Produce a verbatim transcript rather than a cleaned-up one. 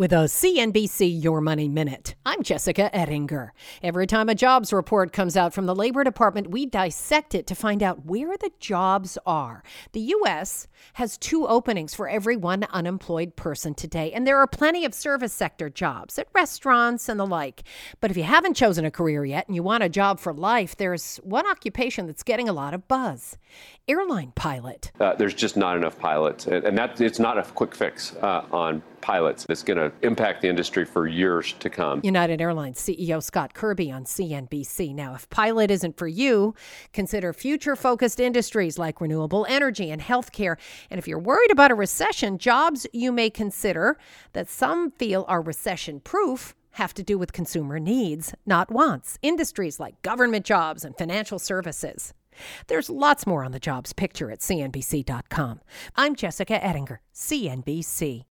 With a C N B C Your Money Minute, I'm Jessica Ettinger. Every time a jobs report comes out from the Labor Department, we dissect it to find out where the jobs are. The U S has two openings for every one unemployed person today, and there are plenty of service sector jobs at restaurants and the like. But if you haven't chosen a career yet and you want a job for life, there's one occupation that's getting a lot of buzz: airline pilot. Uh, there's just not enough pilots, and, and that it's not a quick fix uh, on pilots. It's going to impact the industry for years to come. United Airlines C E O Scott Kirby on C N B C. Now, if pilot isn't for you, consider future-focused industries like renewable energy and healthcare. And if you're worried about a recession, jobs you may consider that some feel are recession-proof have to do with consumer needs, not wants. Industries like government jobs and financial services. There's lots more on the jobs picture at C N B C dot com. I'm Jessica Ettinger, C N B C.